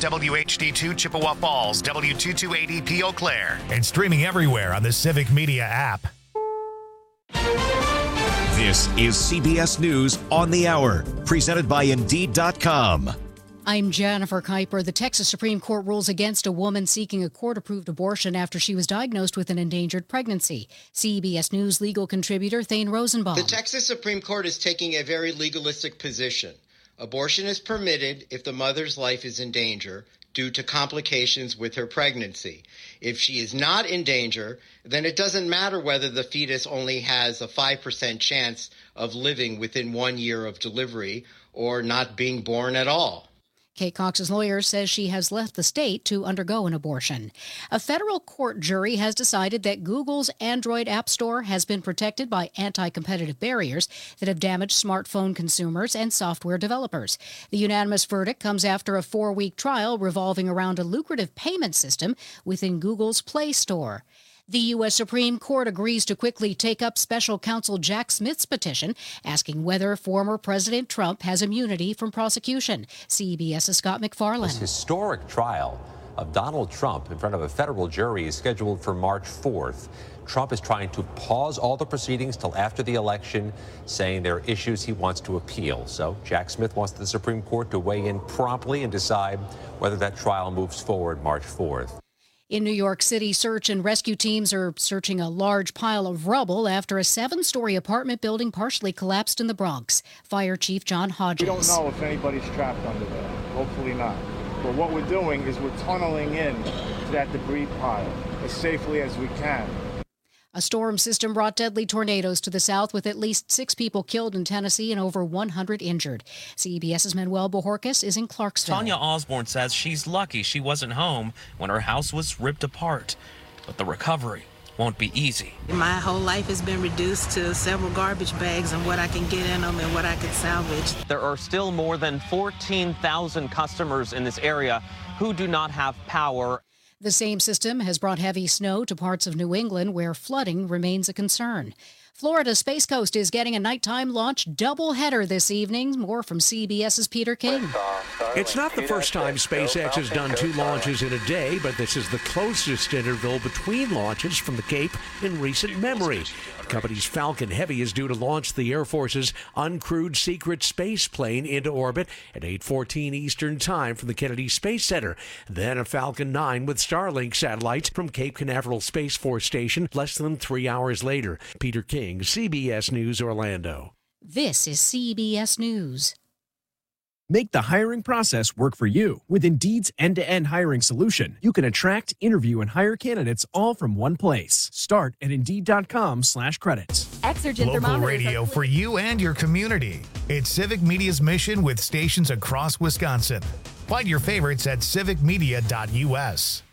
WHD2 Chippewa Falls, W228EP Eau Claire, and streaming everywhere on the Civic Media app. This is CBS News on the Hour, presented by Indeed.com. I'm Jennifer Kuiper. The Texas Supreme Court rules against a woman seeking a court-approved abortion after she was diagnosed with an endangered pregnancy. CBS News legal contributor Thane Rosenbaum. The Texas Supreme Court is taking a very legalistic position. Abortion is permitted if the mother's life is in danger due to complications with her pregnancy. If she is not in danger, then it doesn't matter whether the fetus only has a 5% chance of living within 1 year of delivery or not being born at all. Kate Cox's lawyer says she has left the state to undergo an abortion. A federal court jury has decided that Google's Android App Store has been protected by anti-competitive barriers that have damaged smartphone consumers and software developers. The unanimous verdict comes after a 4-week trial revolving around a lucrative payment system within Google's Play Store. The U.S. Supreme Court agrees to quickly take up special counsel Jack Smith's petition, asking whether former President Trump has immunity from prosecution. CBS's Scott McFarland. This historic trial of Donald Trump in front of a federal jury is scheduled for March 4th. Trump is trying to pause all the proceedings till after the election, saying there are issues he wants to appeal. So Jack Smith wants the Supreme Court to weigh in promptly and decide whether that trial moves forward March 4th. In New York City, search and rescue teams are searching a large pile of rubble after a 7-story apartment building partially collapsed in the Bronx. Fire Chief John Hodges. We don't know if anybody's trapped under there. Hopefully not. But what we're doing is we're tunneling in to that debris pile as safely as we can. A storm system brought deadly tornadoes to the south with at least 6 people killed in Tennessee and over 100 injured. CBS's Manuel Bojorquez is in Clarksville. Tanya Osborne says she's lucky she wasn't home when her house was ripped apart. But the recovery won't be easy. My whole life has been reduced to several garbage bags and what I can get in them and what I can salvage. There are still more than 14,000 customers in this area who do not have power. The same system has brought heavy snow to parts of New England where flooding remains a concern. Florida's Space Coast is getting a nighttime launch doubleheader this evening. More from CBS's Peter King. It's not the first time SpaceX has done 2 launches in a day, but this is the closest interval between launches from the Cape in recent memory. The company's Falcon Heavy is due to launch the Air Force's uncrewed secret space plane into orbit at 8:14 Eastern Time from the Kennedy Space Center. Then a Falcon 9 with Starlink satellites from Cape Canaveral Space Force Station less than 3 hours later. Peter King, CBS News, Orlando. This is CBS News. Make the hiring process work for you. With Indeed's end-to-end hiring solution, you can attract, interview, and hire candidates all from one place. Start at Indeed.com/credits. Exergen Local radio for you and your community. It's Civic Media's mission with stations across Wisconsin. Find your favorites at civicmedia.us.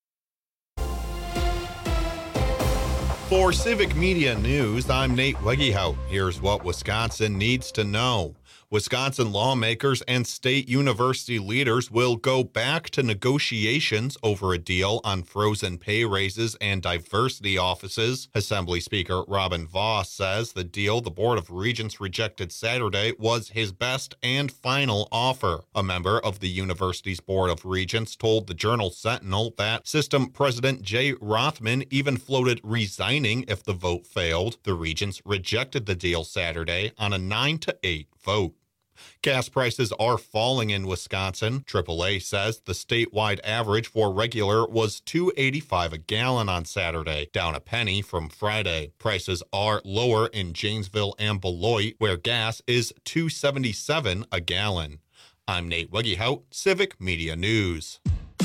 For Civic Media News, I'm Nate Wegehout. Here's what Wisconsin needs to know. Wisconsin lawmakers and state university leaders will go back to negotiations over a deal on frozen pay raises and diversity offices. Assembly Speaker Robin Vos says the deal the Board of Regents rejected Saturday was his best and final offer. A member of the university's Board of Regents told the Journal Sentinel that System President Jay Rothman even floated resigning if the vote failed. The Regents rejected the deal Saturday on a 9-8 vote. Gas prices are falling in Wisconsin. AAA says the statewide average for regular was $2.85 a gallon on Saturday, down a penny from Friday. Prices are lower in Janesville and Beloit, where gas is $2.77 a gallon. I'm Nate Wegehout, Civic Media News.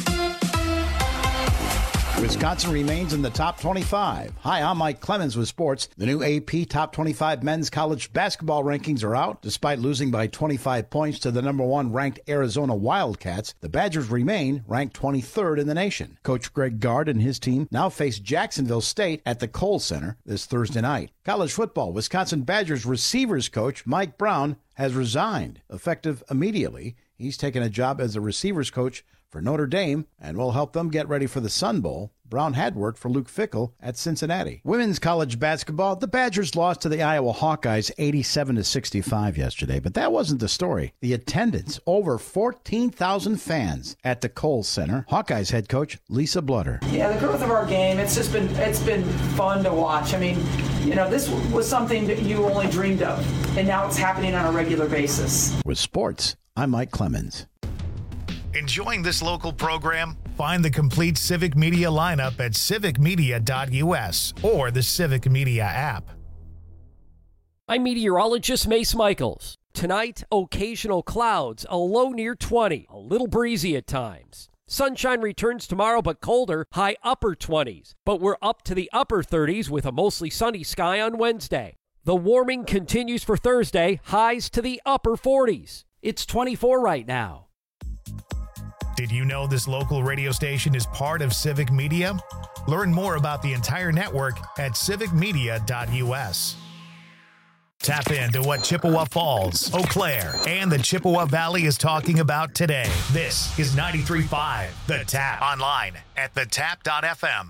Wisconsin remains in the top 25. Hi, I'm Mike Clemens with sports. The new AP Top 25 men's college basketball rankings are out. Despite losing by 25 points to the number 1 ranked Arizona Wildcats, the Badgers remain ranked 23rd in the nation. Coach Greg Gard and his team now face Jacksonville State at the Kohl Center this Thursday night. College football, Wisconsin Badgers receivers coach Mike Brown has resigned, effective immediately. He's taken a job as a receivers coach for Notre Dame and will help them get ready for the Sun Bowl. Brown had worked for Luke Fickell at Cincinnati. Women's college basketball, the Badgers lost to the Iowa Hawkeyes 87-65 yesterday, but that wasn't the story. The attendance, over 14,000 fans at the Kohl Center. Hawkeyes head coach Lisa Blutter. Yeah, the growth of our game, it's been fun to watch. I mean, this was something that you only dreamed of, and now it's happening on a regular basis. With sports, I'm Mike Clemens. Enjoying this local program? Find the complete Civic Media lineup at civicmedia.us or the Civic Media app. I'm meteorologist Mace Michaels. Tonight, occasional clouds, a low near 20, a little breezy at times. Sunshine returns tomorrow, but colder, high upper 20s. But we're up to the upper 30s with a mostly sunny sky on Wednesday. The warming continues for Thursday, highs to the upper 40s. It's 24 right now. Did you know this local radio station is part of Civic Media? Learn more about the entire network at civicmedia.us. Tap into what Chippewa Falls, Eau Claire, and the Chippewa Valley is talking about today. This is 93.5 The Tap. Online at thetap.fm.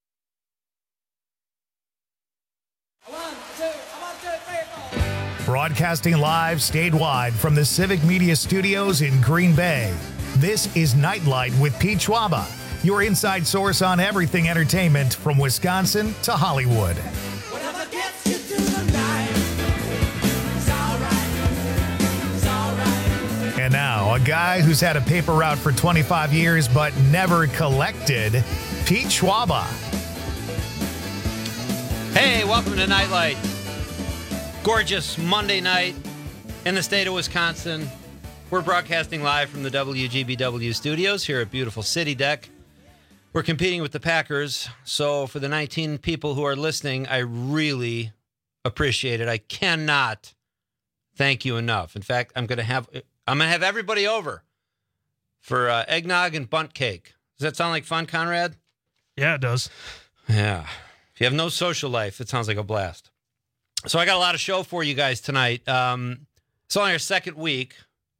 1, 2, 3, 4. Broadcasting live statewide from the Civic Media Studios in Green Bay. This is Nightlight with Pete Schwaba, your inside source on everything entertainment from Wisconsin to Hollywood. Whatever gets you through the night, it's all right. And now, a guy who's had a paper route for 25 years but never collected, Pete Schwaba. Hey, welcome to Nightlight. Gorgeous Monday night in the state of Wisconsin. We're broadcasting live from the WGBW studios here at beautiful City Deck. We're competing with the Packers, so for the 19 people who are listening, I really appreciate it. I cannot thank you enough. In fact, I'm gonna have everybody over for eggnog and bundt cake. Does that sound like fun, Conrad? Yeah, it does. Yeah. If you have no social life, it sounds like a blast. So I got a lot of show for you guys tonight. It's only our second week.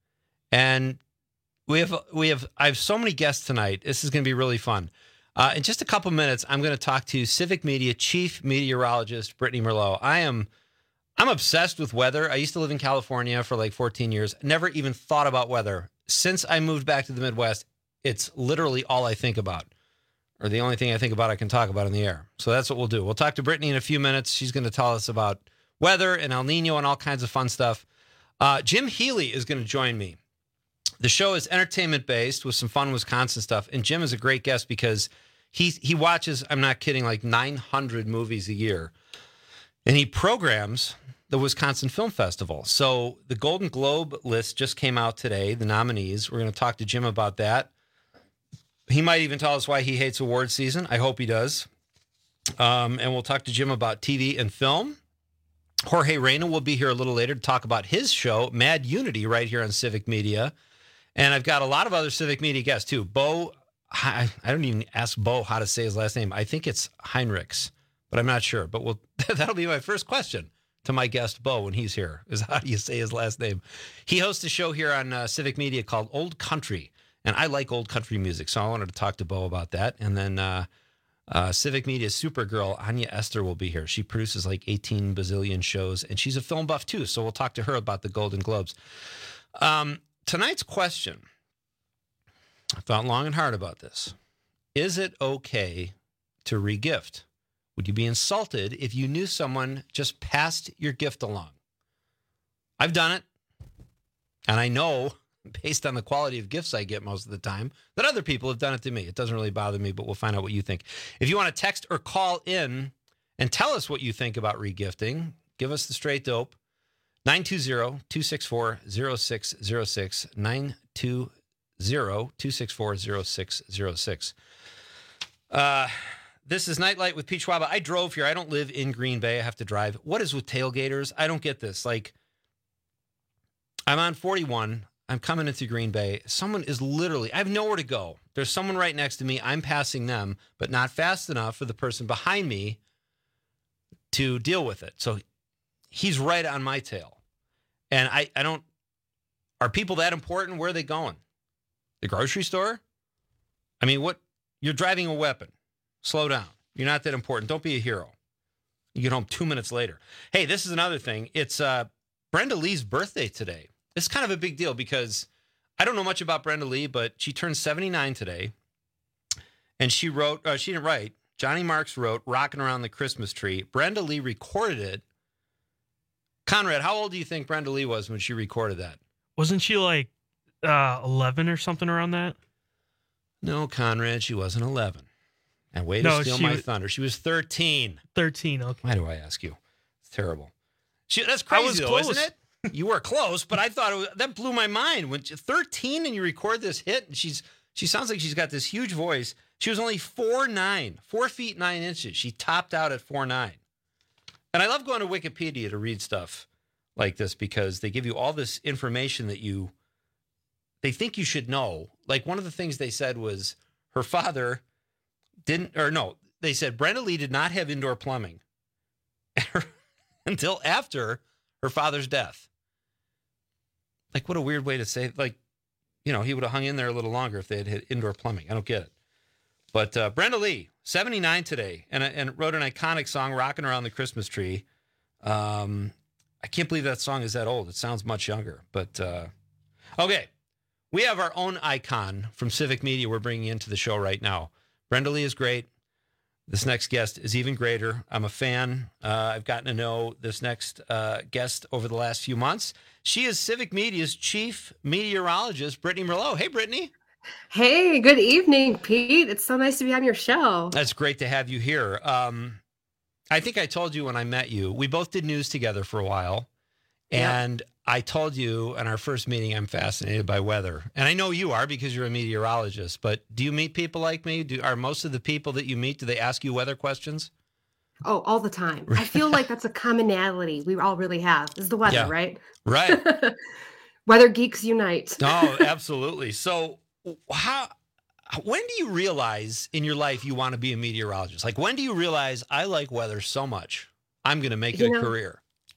And I have so many guests tonight. This is going to be really fun. In just a couple minutes, I'm going to talk to Civic Media Chief Meteorologist Brittany Merlot. I'm obsessed with weather. I used to live in California for like 14 years. Never even thought about weather. Since I moved back to the Midwest, it's literally all I think about. Or the only thing I think about I can talk about in the air. So that's what we'll do. We'll talk to Brittany in a few minutes. She's going to tell us about weather and El Nino and all kinds of fun stuff. Jim Healy is going to join me. The show is entertainment-based with some fun Wisconsin stuff, and Jim is a great guest because he watches, I'm not kidding, like 900 movies a year, and he programs the Wisconsin Film Festival. So the Golden Globe list just came out today, the nominees. We're going to talk to Jim about that. He might even tell us why he hates award season. I hope he does. And we'll talk to Jim about TV and film. Jorge Reyna will be here a little later to talk about his show, Mad Unity, right here on Civic Media. And I've got a lot of other Civic Media guests, too. Bo, I don't even ask Bo how to say his last name. I think it's Heinrichs, but I'm not sure. But that'll be my first question to my guest, Bo, when he's here, is how do you say his last name? He hosts a show here on Civic Media called Old Country, and I like old country music, so I wanted to talk to Bo about that. And then Civic Media Supergirl, Anya Esther, will be here. She produces like 18 bazillion shows, and she's a film buff, too, so we'll talk to her about the Golden Globes. Tonight's question, I thought long and hard about this. Is it okay to regift? Would you be insulted if you knew someone just passed your gift along? I've done it. And I know, based on the quality of gifts I get most of the time, that other people have done it to me. It doesn't really bother me, but we'll find out what you think. If you want to text or call in and tell us what you think about regifting, give us the straight dope. 920-264-0606, 920-264-0606. This is Nightlight with Pete Schwaba. I drove here. I don't live in Green Bay. I have to drive. What is with tailgaters? I don't get this. Like, I'm on 41. I'm coming into Green Bay. Someone is literally, I have nowhere to go. There's someone right next to me. I'm passing them, but not fast enough for the person behind me to deal with it. So he's right on my tail. And I don't Are people that important? Where are they going? The grocery store? I mean, what? You're driving a weapon. Slow down. You're not that important. Don't be a hero. You get home 2 minutes later. Hey, this is another thing. It's Brenda Lee's birthday today. It's kind of a big deal because I don't know much about Brenda Lee, but she turned 79 today. And she wrote, she didn't write, Johnny Marks wrote Rockin' Around the Christmas Tree. Brenda Lee recorded it. Conrad, how old do you think Brenda Lee was when she recorded that? Wasn't she like 11 or something around that? No, Conrad, she wasn't 11. And way to steal my thunder. She was 13. 13, okay. Why do I ask you? It's terrible. That's crazy, though, isn't it? You were close, but I thought that blew my mind. When you're 13 and you record this hit, and she sounds like she's got this huge voice. She was only 4'9", 4 feet 9 inches. She topped out at 4'9". And I love going to Wikipedia to read stuff like this because they give you all this information that they think you should know. Like one of the things they said was her father they said Brenda Lee did not have indoor plumbing until after her father's death. Like, what a weird way to say it. Like, he would have hung in there a little longer if they had hit indoor plumbing. I don't get it. But Brenda Lee, 79 today, and wrote an iconic song, Rockin' Around the Christmas Tree. I can't believe that song is that old. It sounds much younger. But, okay. We have our own icon from Civic Media we're bringing into the show right now. Brenda Lee is great. This next guest is even greater. I'm a fan. I've gotten to know this next guest over the last few months. She is Civic Media's chief meteorologist, Brittany Merlot. Hey, Brittany. Hey, good evening, Pete. It's so nice to be on your show. That's great to have you here. I think I told you when I met you, we both did news together for a while. And I told you in our first meeting, I'm fascinated by weather. And I know you are because you're a meteorologist. But do you meet people like me? Are most of the people that you meet, do they ask you weather questions? Oh, all the time. I feel like that's a commonality we all really have is the weather, right? Right. Weather geeks unite. Oh, absolutely. So when do you realize in your life you want to be a meteorologist? Like, when do you realize I like weather so much, I'm going to make it a career?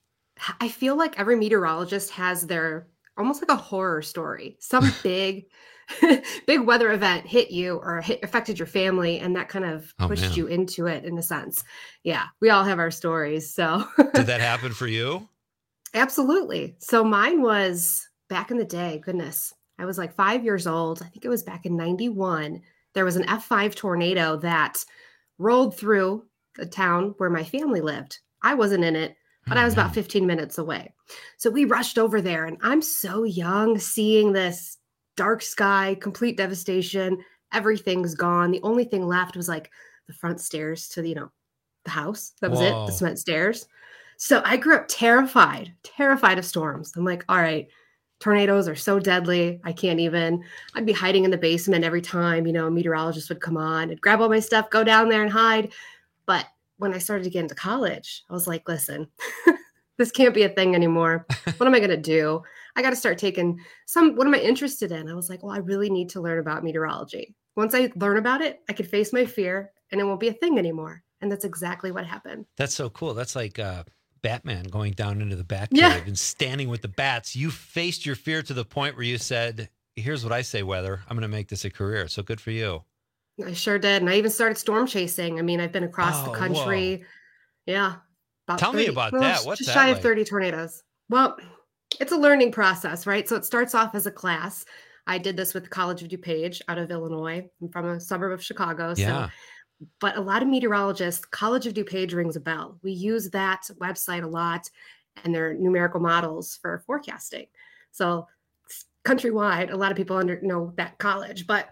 I feel like every meteorologist has their almost like a horror story. Some big weather event hit you or affected your family, and that kind of pushed you into it in a sense. Yeah, we all have our stories. So did that happen for you? Absolutely. So mine was back in the day. Goodness, I was like 5 years old. I think it was back in 91. There was an F5 tornado that rolled through the town where my family lived. I wasn't in it, but I was about 15 minutes away. So we rushed over there, and I'm so young seeing this dark sky, complete devastation. Everything's gone. The only thing left was like the front stairs to the house. That was it, the cement stairs. So I grew up terrified of storms. I'm like, all right, tornadoes are so deadly. I'd be hiding in the basement every time, a meteorologist would come on and grab all my stuff, go down there and hide. But when I started to get into college, I was like, listen, this can't be a thing anymore. What am I going to do? I got to start taking what am I interested in? I was like, well, I really need to learn about meteorology. Once I learn about it, I could face my fear and it won't be a thing anymore. And that's exactly what happened. That's so cool. That's like Batman going down into the Batcave and standing with the bats. You faced your fear to the point where you said, here's what I say, weather. I'm going to make this a career. So good for you. I sure did. And I even started storm chasing. I mean, I've been across the country. Whoa. Yeah. Tell me about that. What's just that shy like? of 30 tornadoes. Well, it's a learning process, right? So it starts off as a class. I did this with the College of DuPage out of Illinois. I'm from a suburb of Chicago. Yeah. But a lot of meteorologists, College of DuPage rings a bell. We use that website a lot and their numerical models for forecasting. So countrywide, a lot of people know that college. But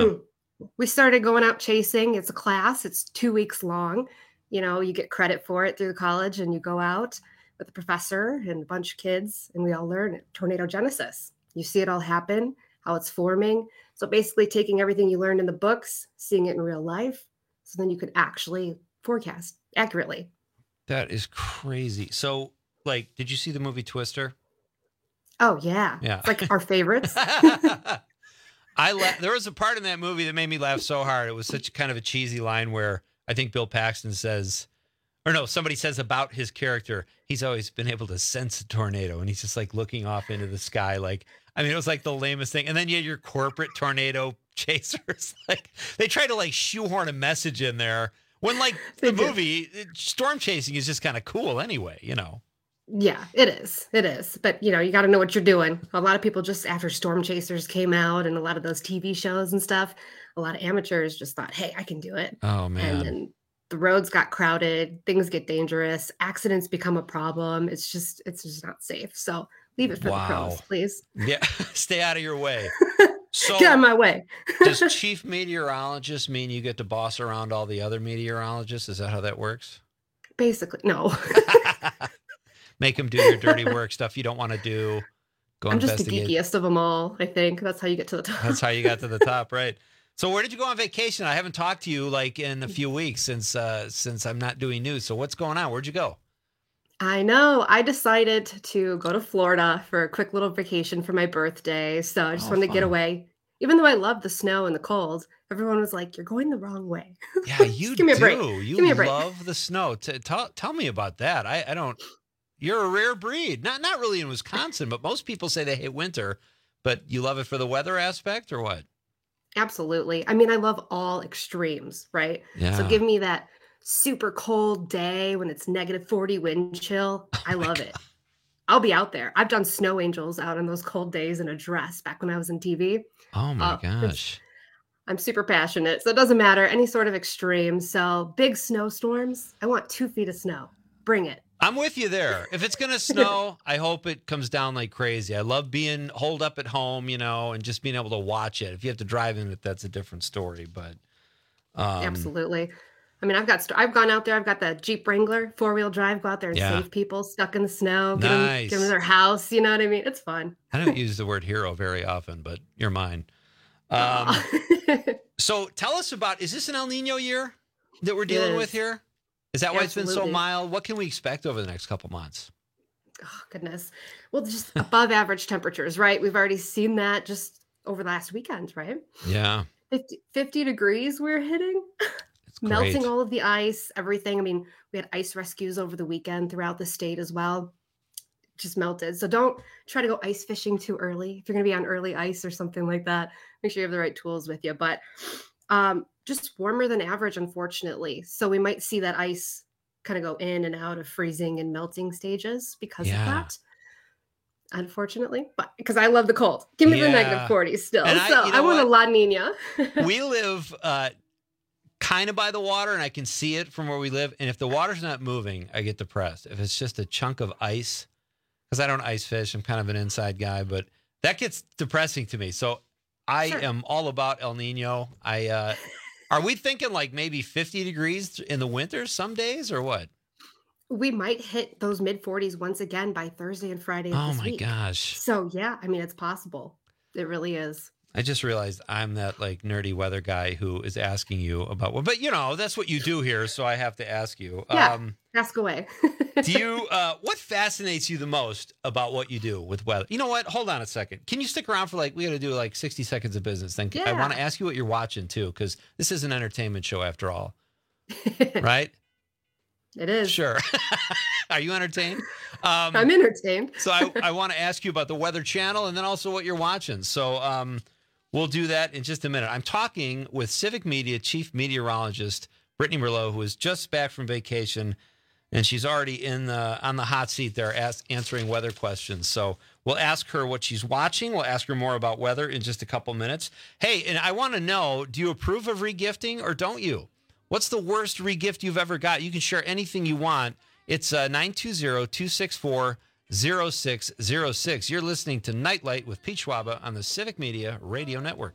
we started going out chasing. It's a class. It's 2 weeks long. You get credit for it through the college, and you go out with a professor and a bunch of kids, and we all learn tornado genesis. You see it all happen, how it's forming. So basically taking everything you learned in the books, seeing it in real life, so then you could actually forecast accurately. That is crazy. So, did you see the movie Twister? Oh, yeah. Yeah. It's like our favorites. There was a part in that movie that made me laugh so hard. It was such kind of a cheesy line where I think Bill Paxton says, somebody says about his character, he's always been able to sense a tornado. And he's just like looking off into the sky. Like, I mean, it was like the lamest thing. And then you had your corporate tornado chasers. Like they try to like shoehorn a message in there when like the movie storm chasing is just kind of cool anyway, you know. Yeah, it is. It is. But, you know, you got to know what you're doing. A lot of people just after Storm Chasers came out and a lot of those TV shows and stuff, a lot of amateurs just thought, hey, I can do it. Oh, man. And then the roads got crowded. Things get dangerous. Accidents become a problem. It's just not safe. So leave it for the pros, please. Yeah. Stay out of your way. So get out of my way. Does chief meteorologist mean you get to boss around all the other meteorologists? Is that how that works? Basically, no. Make them do your dirty work, stuff you don't want to do. Go I'm just the investigate. geekiest of them all, I think. That's how you get to the top. That's how you got to the top, right? So where did you go on vacation? I haven't talked to you like in a few weeks since I'm not doing news. So what's going on? Where'd you go? I know. I decided to go to Florida for a quick little vacation for my birthday. So I just wanted to get away. Even though I love the snow and the cold, everyone was like, you're going the wrong way. Yeah, you give me a do. break. You Give me a break. love the snow. Tell me about that. I don't. You're a rare breed. Not really in Wisconsin, but most people say they hate winter. But you love it for the weather aspect or what? Absolutely. I mean, I love all extremes, right? Yeah. So give me that super cold day when it's -40 wind chill. I love it. I'll be out there. I've done snow angels out on those cold days in a dress back when I was in TV. Oh my gosh. I'm super passionate. So it doesn't matter any sort of extreme. So big snowstorms. I want 2 feet of snow. Bring it. I'm with you there. If it's going to snow, I hope it comes down like crazy. I love being holed up at home, you know, and just being able to watch it. If you have to drive in it, that's a different story. But Absolutely. I mean, I've gone out there. I've got the Jeep Wrangler 4-wheel drive. Go out there and save people stuck in the snow. Get them to their house. You know what I mean? It's fun. I don't use the word hero very often, but you're mine. So tell us about, is this an El Nino year that we're dealing with here? Is that why it's been so mild? What can we expect over the next couple months? Oh, goodness. Well, just above average temperatures, right? We've already seen that just over the last weekend, right? Yeah. 50 degrees we're hitting. Melting great. all of the ice, everything. I mean, we had ice rescues over the weekend throughout the state as well. Just melted. So don't try to go ice fishing too early. If you're going to be on early ice or something like that, make sure you have the right tools with you. But just warmer than average, unfortunately. So we might see that ice kind of go in and out of freezing and melting stages because of that. Unfortunately, but because I love the cold. Give me the -40s still. And I want a La Nina. We live kind of by the water and I can see it from where we live. And if the water's not moving, I get depressed. If it's just a chunk of ice, because I don't ice fish, I'm kind of an inside guy, but that gets depressing to me. So I am all about El Nino. Are we thinking like maybe 50 degrees in the winter some days or what? We might hit those mid-40s once again by Thursday and Friday of this week. Oh my gosh. So yeah, I mean, it's possible. It really is. I just realized I'm that like nerdy weather guy who is asking you about what, but you know, that's what you do here. So I have to ask you. Yeah, ask away. Do you, what fascinates you the most about what you do with weather? You know what? Hold on a second. Can you stick around for we got to do like 60 seconds of business. Then I want to ask you what you're watching too, because this is an entertainment show after all. Right? It is. Sure. Are you entertained? I'm entertained. So I want to ask you about the Weather Channel and then also what you're watching. So we'll do that in just a minute. I'm talking with Civic Media Chief Meteorologist Brittany Merlot, who is just back from vacation, and she's already on the hot seat there answering weather questions. So we'll ask her what she's watching. We'll ask her more about weather in just a couple minutes. Hey, and I want to know, do you approve of regifting or don't you? What's the worst regift you've ever got? You can share anything you want. It's 920-264-0606. You're listening to Nightlight with Pete Schwaba on the Civic Media Radio Network.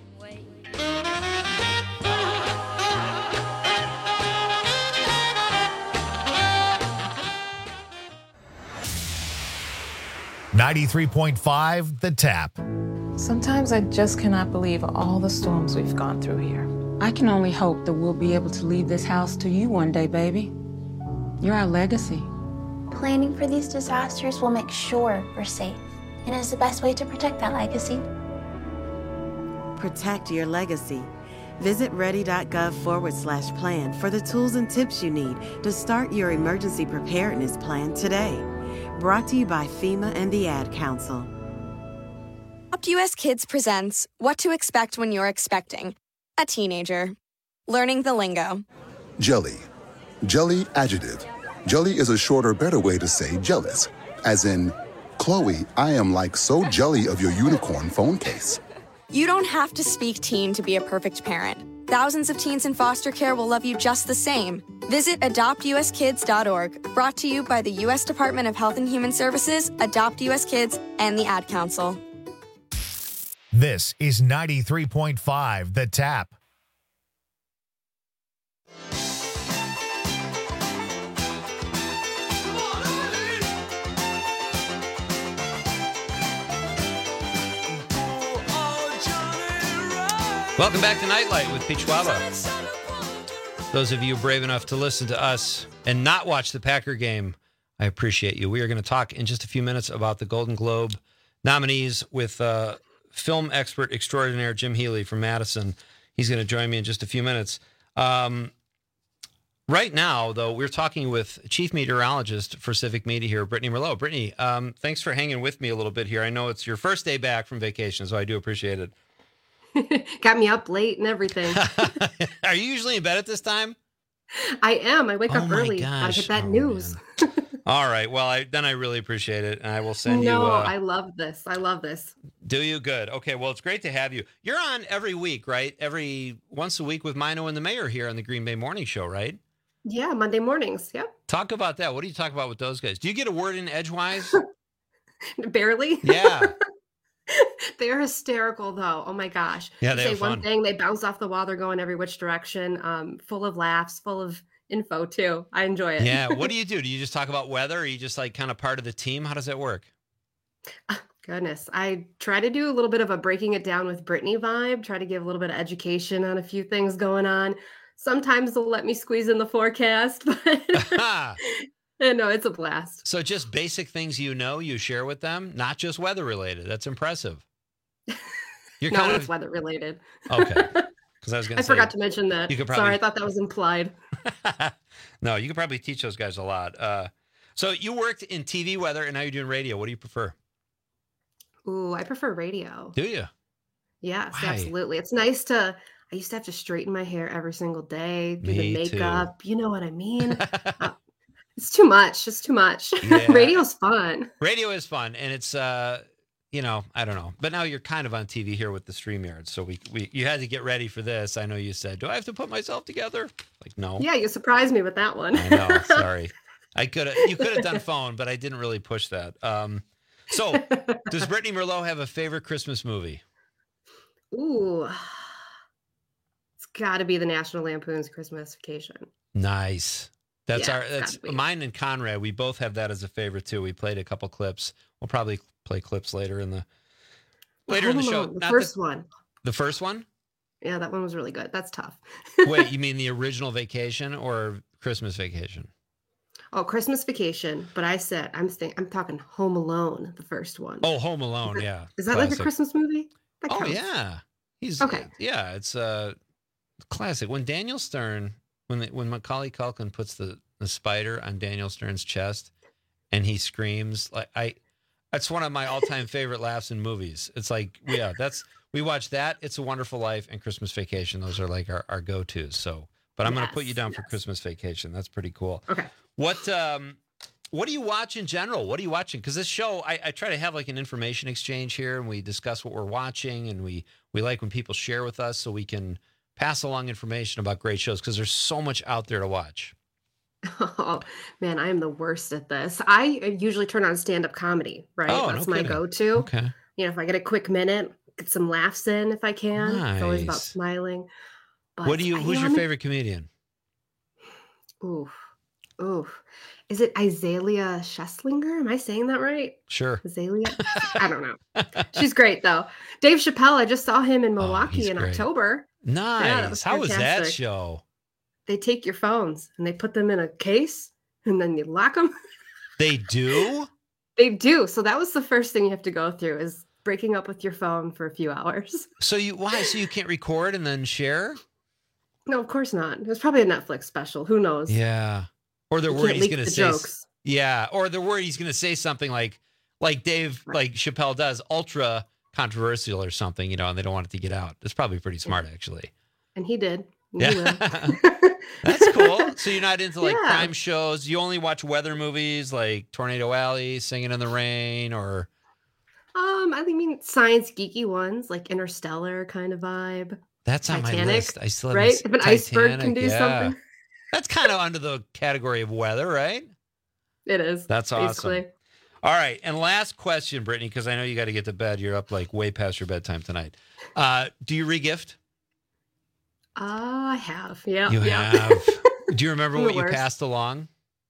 .5, The Tap. Sometimes I just cannot believe all the storms we've gone through here. I can only hope that we'll be able to leave this house to you one day, baby. You're our legacy. Planning for these disasters will make sure we're safe, and is the best way to protect that legacy. Protect your legacy. Visit ready.gov/plan for the tools and tips you need to start your emergency preparedness plan today. Brought to you by FEMA and the Ad Council. Adopt US Kids presents What to Expect When You're Expecting a Teenager. Learning the lingo. Jelly. Jelly adjective. Jelly is a shorter, better way to say jealous. As in, Chloe, I am like so jelly of your unicorn phone case. You don't have to speak teen to be a perfect parent. Thousands of teens in foster care will love you just the same. Visit adoptuskids.org, brought to you by the U.S. Department of Health and Human Services, Adopt US Kids, and the Ad Council. This is 93.5 The Tap. Welcome back to Nightlight with Pete Schwaba. Those of you brave enough to listen to us and not watch the Packer game, I appreciate you. We are going to talk in just a few minutes about the Golden Globe nominees with film expert extraordinaire Jim Healy from Madison. He's going to join me in just a few minutes. Right now, though, we're talking with Chief Meteorologist for Civic Media here, Brittany Merlot. Brittany, thanks for hanging with me a little bit here. I know it's your first day back from vacation, so I do appreciate it. Got me up late and everything. Are you usually in bed at this time? I am. I wake up early. Gotta get that news. All right. Well, I really appreciate it, and I will send you. No, I love this. I love this. Do you? Good. Okay. Well, it's great to have you. You're on every week, right? Once a week with Mino and the Mayor here on the Green Bay Morning Show, right? Yeah, Monday mornings. Yep. Talk about that. What do you talk about with those guys? Do you get a word in edgewise? Barely. Yeah. They're hysterical, though. Oh my gosh! Yeah, they say one thing, they bounce off the wall. They're going every which direction. Full of laughs, full of info too. I enjoy it. Yeah. What do? Do you just talk about weather? Or are you just like kind of part of the team? How does that work? Goodness, I try to do a little bit of a breaking it down with Brittany vibe. Try to give a little bit of education on a few things going on. Sometimes they'll let me squeeze in the forecast, but. No, it's a blast. So just basic things you share with them, not just weather related. That's impressive. It's weather related. Okay. Because I was going to say. I forgot to mention that. Sorry, I thought that was implied. No, you could probably teach those guys a lot. So you worked in TV weather and now you're doing radio. What do you prefer? Ooh, I prefer radio. Do you? Yes, Why? Absolutely. It's nice I used to have to straighten my hair every single day, do the makeup. Too. You know what I mean? It's too much. It's too much. Yeah. Radio's fun. Radio is fun. And it's, I don't know. But now you're kind of on TV here with the StreamYard. So you had to get ready for this. I know you said, do I have to put myself together? Like, no. Yeah, you surprised me with that one. I know. Sorry. You could have done phone, but I didn't really push that. So does Brittany Merlot have a favorite Christmas movie? Ooh. It's got to be the National Lampoon's Christmas Vacation. Nice. That's mine and Conrad. We both have that as a favorite too. We played a couple clips. We'll probably play clips later in the show. The first one. The first one? Yeah, that one was really good. That's tough. Wait, you mean the original Vacation or Christmas Vacation? Oh, Christmas Vacation. But I'm talking Home Alone, the first one. Oh, Home Alone. Yeah. Is that classic. Like a Christmas movie? Oh yeah. Okay. Yeah, it's a classic. When Daniel Stern. When Macaulay Culkin puts the spider on Daniel Stern's chest and he screams, that's one of my all-time favorite laughs in movies. It's like, we watch that, It's a Wonderful Life, and Christmas Vacation. Those are like our go-tos. So, but I'm going to put you down for Christmas Vacation. That's pretty cool. Okay. What do you watch in general? What are you watching? Because this show, I try to have like an information exchange here, and we discuss what we're watching, and we like when people share with us so we can pass along information about great shows because there's so much out there to watch. Oh, man, I am the worst at this. I usually turn on stand-up comedy, right? Oh, that's my go-to. Okay. If I get a quick minute, get some laughs in if I can. Nice. It's always about smiling. But who's your favorite comedian? Ooh. Is it Isaiah Schlesinger? Am I saying that right? Sure. Azalea? I don't know. She's great, though. Dave Chappelle, I just saw him in Milwaukee in October. Nice. How was that show? They take your phones and they put them in a case and then you lock them. They do? They do. So that was the first thing you have to go through is breaking up with your phone for a few hours. So why? So you can't record and then share? No, of course not. It was probably a Netflix special. Who knows? Yeah. Or they're worried he's going to say jokes. Yeah. Or they're worried he's going to say something like Dave, like Chappelle does, ultra controversial or something, and they don't want it to get out. It's probably pretty smart, actually. And he did. Yeah. That's cool. So you're not into crime shows. You only watch weather movies like Tornado Alley, Singing in the Rain, or I mean science geeky ones like Interstellar kind of vibe. That's on Titanic, my list. I still have right? If an iceberg can do yeah. something. That's kind of under the category of weather, right? It is. That's awesome. Basically. All right. And last question, Brittany, because I know you got to get to bed. You're up way past your bedtime tonight. Do you regift? I have. Yeah. You have. Do you remember what you passed along?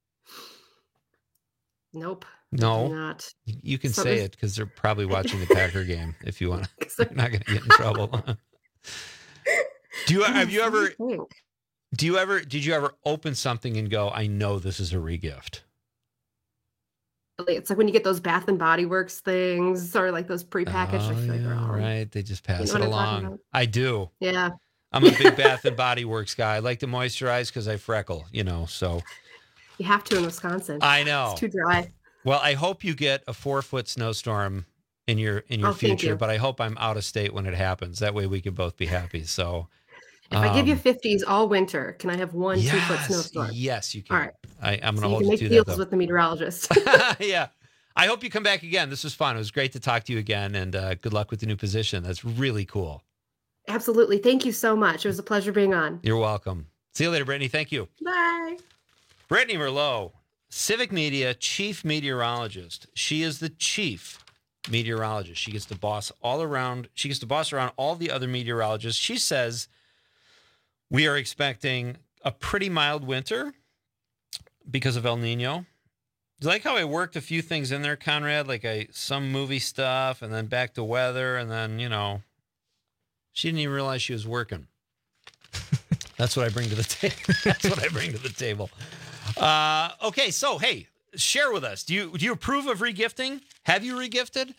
Nope. No. Not. You can say it because they're probably watching the Packer game if you want to. You're not going to get in trouble. Did you ever open something and go, I know this is a regift? It's like when you get those Bath and Body Works things or like those prepackaged. Right. They just pass it along. I do. Yeah. I'm a big Bath and Body Works guy. I like to moisturize because I freckle, so. You have to in Wisconsin. I know. It's too dry. Well, I hope you get a 4-foot snowstorm in your future, but I hope I'm out of state when it happens. That way we can both be happy. So if I give you 50s all winter, can I have 1 2-foot snowstorm? Yes, you can. All right. I'm going to you hold can you make to deals that, though. with the meteorologist. Yeah. I hope you come back again. This was fun. It was great to talk to you again, and good luck with the new position. That's really cool. Absolutely. Thank you so much. It was a pleasure being on. You're welcome. See you later, Brittany. Thank you. Bye. Brittany Merlot, Civic Media chief meteorologist. She is the chief meteorologist. She gets to boss around all the other meteorologists. She says we are expecting a pretty mild winter because of El Nino. Do you like how I worked a few things in there, Conrad? Like some movie stuff and then back to weather and then, she didn't even realize she was working. That's what I bring to the table. Okay, so hey, share with us. Do you approve of regifting? Have you regifted?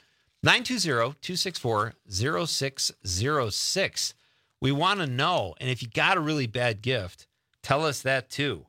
920-264-0606. We want to know. And if you got a really bad gift, tell us that too.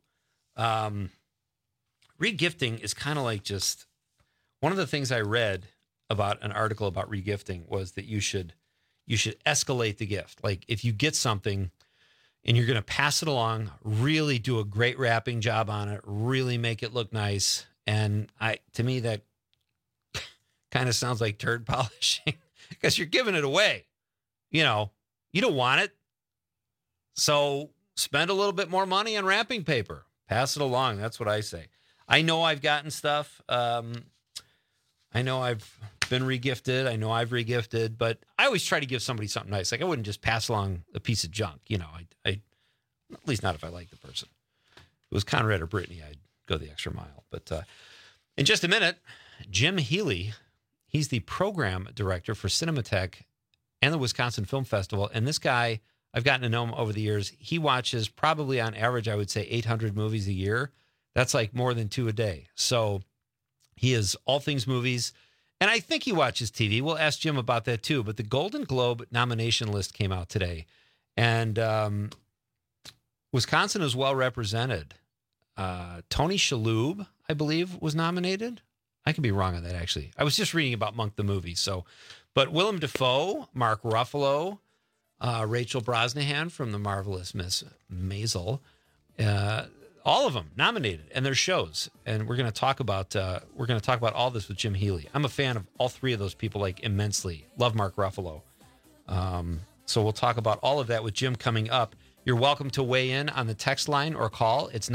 Regifting is kind of like just one of the things I read about an article about regifting was that you should escalate the gift. Like if you get something and you're going to pass it along, really do a great wrapping job on it, really make it look nice. And to me, that kind of sounds like turd polishing because you're giving it away. You don't want it. So spend a little bit more money on wrapping paper. Pass it along. That's what I say. I know I've gotten stuff. I know I've been regifted. I know I've regifted, but I always try to give somebody something nice. Like I wouldn't just pass along a piece of junk. I at least not if I like the person. If it was Conrad or Brittany, I'd go the extra mile. But in just a minute, Jim Healy, he's the program director for Cinematheque and the Wisconsin Film Festival. And this guy, I've gotten to know him over the years. He watches probably on average, I would say 800 movies a year. That's like more than 2 a day. So he is all things movies. And I think he watches TV. We'll ask Jim about that too. But the Golden Globe nomination list came out today. And Wisconsin is well represented. Tony Shalhoub, I believe, was nominated. I could be wrong on that, actually. I was just reading about Monk the movie. But Willem Dafoe, Mark Ruffalo, Rachel Brosnahan from The Marvelous Miss Maisel, all of them nominated, and their shows. And we're going to talk about all this with Jim Healy. I'm a fan of all three of those people immensely. Love Mark Ruffalo. So we'll talk about all of that with Jim coming up. You're welcome to weigh in on the text line or call. It's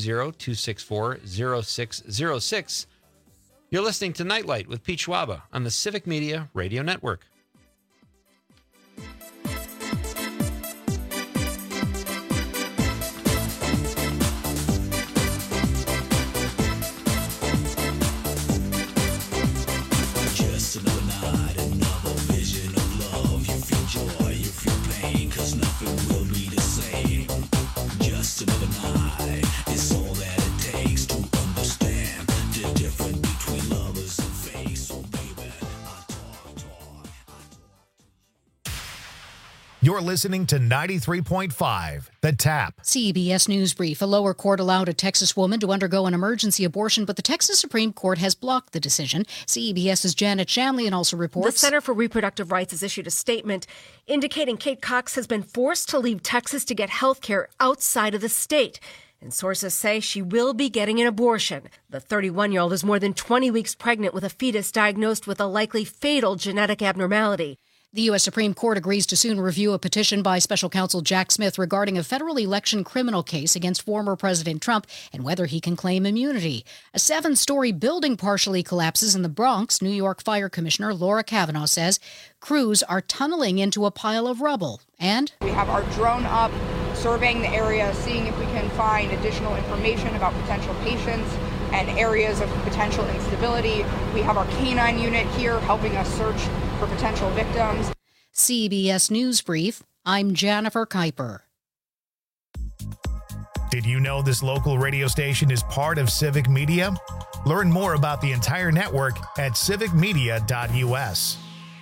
920-264-0606. You're listening to Nightlight with Pete Schwaba on the Civic Media Radio Network. Just another night, another vision of love. You feel joy, you feel pain, 'cause nothing will be the same. Just another night, it's all that it takes to understand the difference between lovers and fake. So baby, I talk. You're listening to 93.5, The Tap. CBS News Brief. A lower court allowed a Texas woman to undergo an emergency abortion, but the Texas Supreme Court has blocked the decision. CBS's Janet Shamlian also reports. The Center for Reproductive Rights has issued a statement indicating Kate Cox has been forced to leave Texas to get health care outside of the state. And sources say she will be getting an abortion. The 31-year-old is more than 20 weeks pregnant with a fetus diagnosed with a likely fatal genetic abnormality. The U.S. Supreme Court agrees to soon review a petition by special counsel Jack Smith regarding a federal election criminal case against former President Trump and whether he can claim immunity. A 7-story building partially collapses in the Bronx. New York Fire Commissioner Laura Kavanaugh says crews are tunneling into a pile of rubble. And we have our drone up, surveying the area, seeing if we can find additional information about potential patients and areas of potential instability. We have our canine unit here helping us search for potential victims. CBS News Brief, I'm Jennifer Kuiper. Did you know this local radio station is part of Civic Media? Learn more about the entire network at civicmedia.us.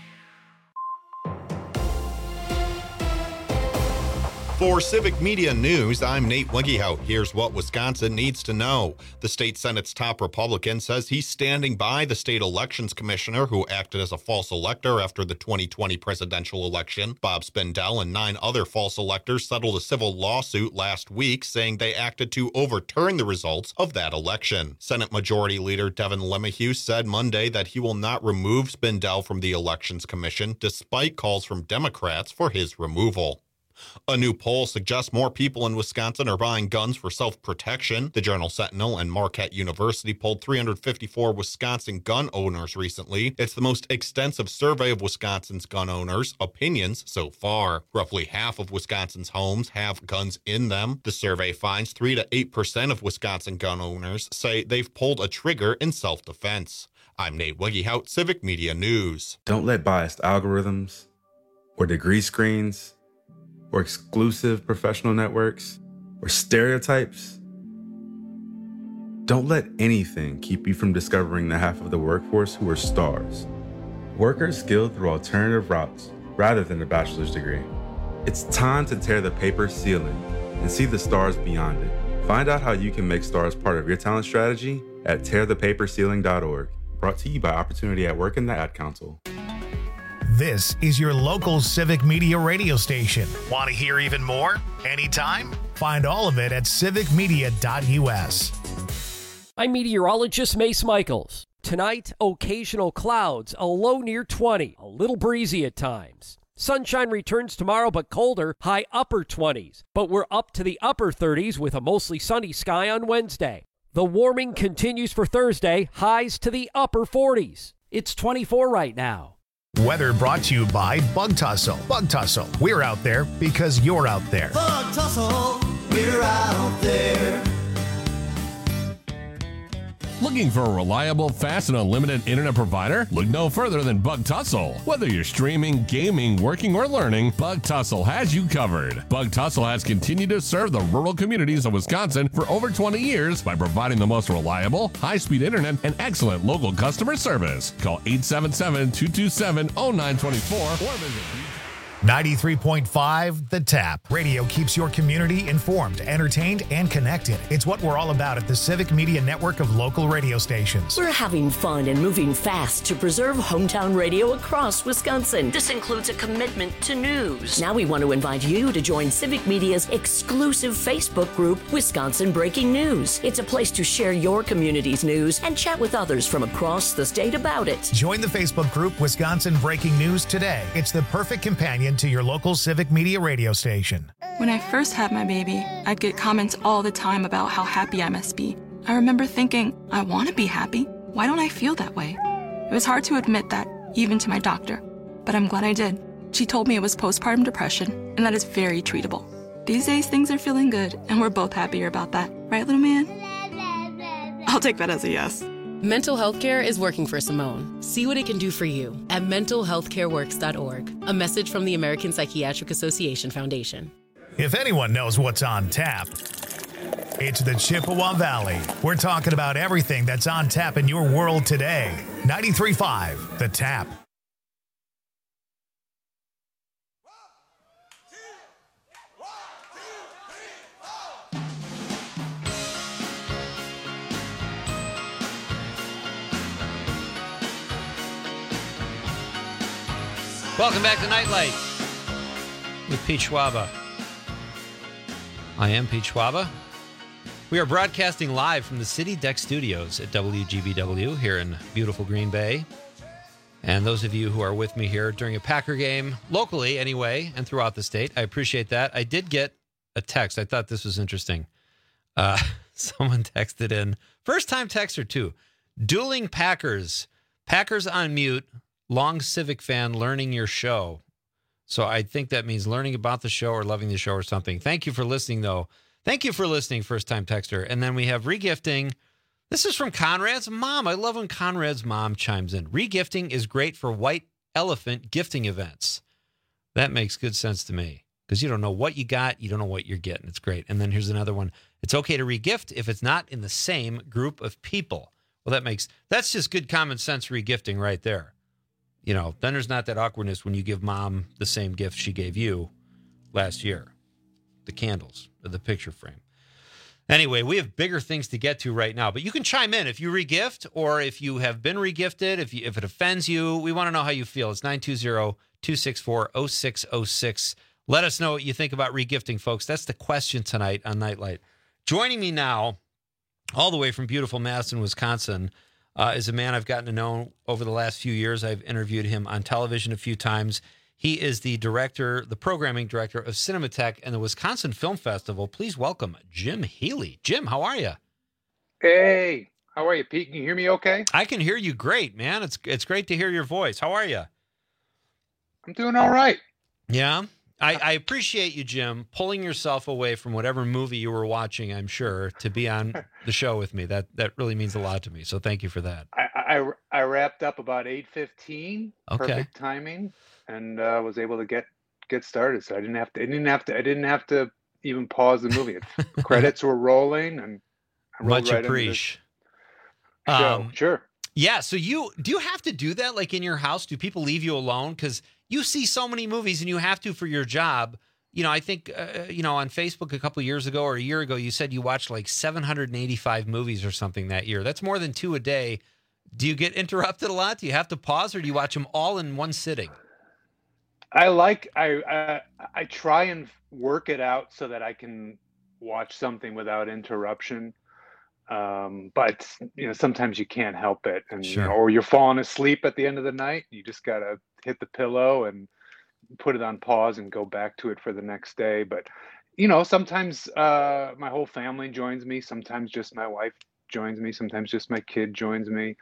For Civic Media News, I'm Nate Wiggyhout. Here's what Wisconsin needs to know. The state Senate's top Republican says he's standing by the state elections commissioner who acted as a false elector after the 2020 presidential election. Bob Spindell and 9 other false electors settled a civil lawsuit last week saying they acted to overturn the results of that election. Senate Majority Leader Devin LeMahieu said Monday that he will not remove Spindell from the Elections Commission despite calls from Democrats for his removal. A new poll suggests more people in Wisconsin are buying guns for self-protection. The Journal Sentinel and Marquette University polled 354 Wisconsin gun owners recently. It's the most extensive survey of Wisconsin's gun owners' opinions so far. Roughly half of Wisconsin's homes have guns in them. The survey finds 3 to 8% of Wisconsin gun owners say they've pulled a trigger in self-defense. I'm Nate Wiggyhout, Civic Media News. Don't let biased algorithms or degree screens or exclusive professional networks, or stereotypes. Don't let anything keep you from discovering the half of the workforce who are stars. Workers skilled through alternative routes rather than a bachelor's degree. It's time to tear the paper ceiling and see the stars beyond it. Find out how you can make stars part of your talent strategy at tearthepaperceiling.org. Brought to you by Opportunity at Work and the Ad Council. This is your local Civic Media radio station. Want to hear even more? Anytime? Find all of it at civicmedia.us. I'm meteorologist Mace Michaels. Tonight, occasional clouds, a low near 20, a little breezy at times. Sunshine returns tomorrow, but colder, high upper 20s. But we're up to the upper 30s with a mostly sunny sky on Wednesday. The warming continues for Thursday, highs to the upper 40s. It's 24 right now. Weather brought to you by Bug Tussle. Bug Tussle, we're out there because you're out there. Bug Tussle, we're out there. Looking for a reliable, fast, and unlimited internet provider? Look no further than Bug Tussle. Whether you're streaming, gaming, working, or learning, Bug Tussle has you covered. Bug Tussle has continued to serve the rural communities of Wisconsin for over 20 years by providing the most reliable, high-speed internet and excellent local customer service. Call 877-227-0924 or visit 93.5 The Tap. Radio keeps your community informed, entertained, and connected. It's what we're all about at the Civic Media Network of local radio stations. We're having fun and moving fast to preserve hometown radio across Wisconsin. This includes a commitment to news. Now we want to invite you to join Civic Media's exclusive Facebook group, Wisconsin Breaking News. It's a place to share your community's news and chat with others from across the state about it. Join the Facebook group, Wisconsin Breaking News today. It's the perfect companion to your local Civic Media radio station. When I first had my baby, I'd get comments all the time about how happy I must be. I remember thinking, I want to be happy. Why don't I feel that way? It was hard to admit that, even to my doctor, but I'm glad I did. She told me it was postpartum depression, and that is very treatable. These days, things are feeling good, and we're both happier about that. Right, little man? I'll take that as a yes. Mental health care is working for Simone. See what it can do for you at mentalhealthcareworks.org. A message from the American Psychiatric Association Foundation. If anyone knows what's on tap, it's the Chippewa Valley. We're talking about everything that's on tap in your world today. 93.5 The Tap. Welcome back to Nightlight with Pete Schwaba. I am Pete Schwaba. We are broadcasting live from the City Deck Studios at WGBW here in beautiful Green Bay. And those of you who are with me here during a Packer game, locally anyway, and throughout the state, I appreciate that. I did get a text. I thought this was interesting. Someone texted in, first-time texter too, dueling Packers. Packers on mute, long Civic fan learning your show. So I think that means learning about the show or loving the show or something. Thank you for listening, though. Thank you for listening, first-time texter. And then we have regifting. This is from Conrad's mom. I love when Conrad's mom chimes in. Regifting is great for white elephant gifting events. That makes good sense to me because you don't know what you got. You don't know what you're getting. It's great. And then here's another one. It's okay to regift if it's not in the same group of people. Well, that's just good common sense regifting right there. You know, then there's not that awkwardness when you give mom the same gift she gave you last year. The candles, the picture frame. Anyway, we have bigger things to get to right now, but you can chime in if you regift or if you have been regifted, if it offends you. We want to know how you feel. It's 920-264-0606. Let us know what you think about regifting, folks. That's the question tonight on Nightlight. Joining me now, all the way from beautiful Madison, Wisconsin, is a man I've gotten to know over the last few years. I've interviewed him on television a few times. He is the programming director of Cinematheque and the Wisconsin Film Festival. Please welcome Jim Healy. Jim, how are you? Hey, how are you, Pete? Can you hear me okay? I can hear you great, man. It's great to hear your voice. How are you? I'm doing all right. Yeah? I appreciate you, Jim, pulling yourself away from whatever movie you were watching, I'm sure, to be on the show with me. That really means a lot to me, so thank you for that. I wrapped up about 8:15. Okay. Perfect timing, and was able to get started. So I didn't have to even pause the movie. Credits were rolling, and I rolled Much right appreciate. Sure. Yeah. So do you have to do that, like in your house? Do people leave you alone? Because you see so many movies, and you have to for your job. You know, I think on Facebook a couple of years ago or a year ago, you said you watched like 785 movies or something that year. That's more than 2 a day. Do you get interrupted a lot? Do you have to pause, or do you watch them all in one sitting? I try and work it out so that I can watch something without interruption. But sometimes you can't help it, and Sure. or you're falling asleep at the end of the night. You just gotta hit the pillow and put it on pause and go back to it for the next day. But sometimes my whole family joins me. Sometimes just my wife joins me. Sometimes just my kid joins me.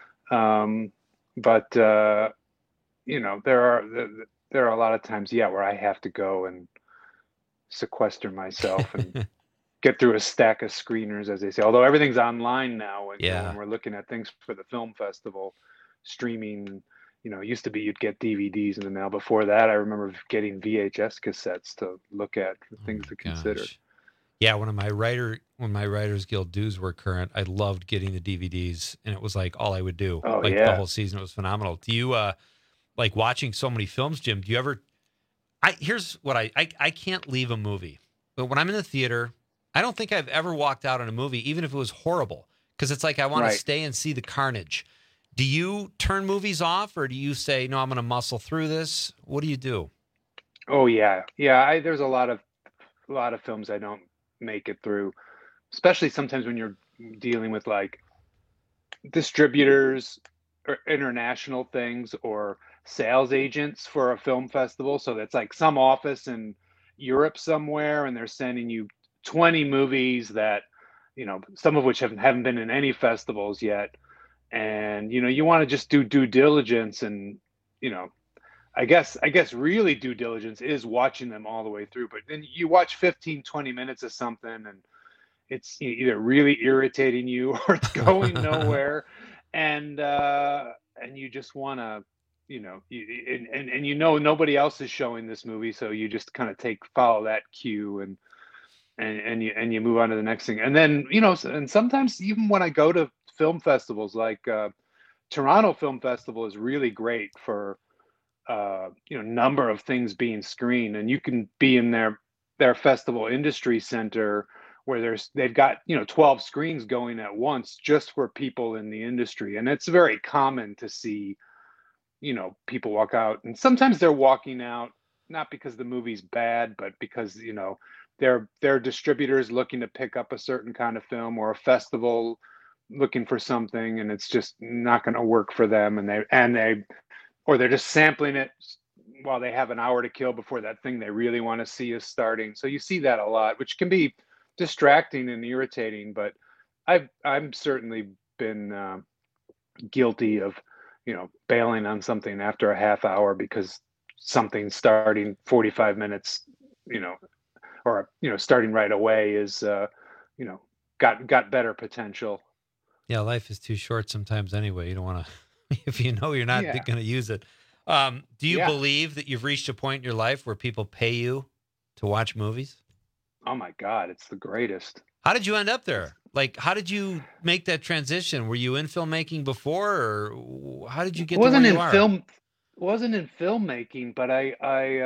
But there are a lot of times, where I have to go and sequester myself and get through a stack of screeners, as they say. Although everything's online now, and when we're looking at things for the film festival, streaming. It used to be you'd get DVDs in the mail. Before that, I remember getting VHS cassettes to look at for things to consider. Yeah, when my Writers Guild dues were current, I loved getting the DVDs, and it was like all I would do. Oh, the whole season. It was phenomenal. Do you like watching so many films, Jim? Do you ever? Here's what I can't leave a movie, but when I'm in the theater, I don't think I've ever walked out on a movie, even if it was horrible, because it's like I want to stay and see the carnage. Do you turn movies off, or do you say, no, I'm going to muscle through this? What do you do? Oh yeah. There's a lot of films I don't make it through, especially sometimes when you're dealing with like distributors or international things or sales agents for a film festival. So that's like some office in Europe somewhere, and they're sending you 20 movies that, some of which haven't been in any festivals yet. And, you want to just do due diligence, and, I guess really due diligence is watching them all the way through. But then you watch 15, 20 minutes of something, and it's either really irritating you or it's going nowhere. And you just want to, nobody else is showing this movie. So you just kind of follow that cue and you move on to the next thing. And then, and sometimes even when I go to film festivals, like Toronto Film Festival is really great for number of things being screened, and you can be in their festival industry center where they've got 12 screens going at once just for people in the industry. And it's very common to see people walk out, and sometimes they're walking out not because the movie's bad, but because, they're distributors looking to pick up a certain kind of film, or a festival looking for something, and it's just not going to work for them, or they're just sampling it while they have an hour to kill before that thing they really want to see is starting. So you see that a lot, which can be distracting and irritating, but I'm certainly been guilty of, bailing on something after a half hour because something starting 45 minutes, or, starting right away is, got better potential. Yeah, life is too short sometimes anyway. You don't want to, if you're not going to use it. Do you believe that you've reached a point in your life where people pay you to watch movies? Oh my God, it's the greatest. How did you end up there? Like, how did you make that transition? Were you in filmmaking before, or how did you get to where you are? Wasn't in filmmaking, but I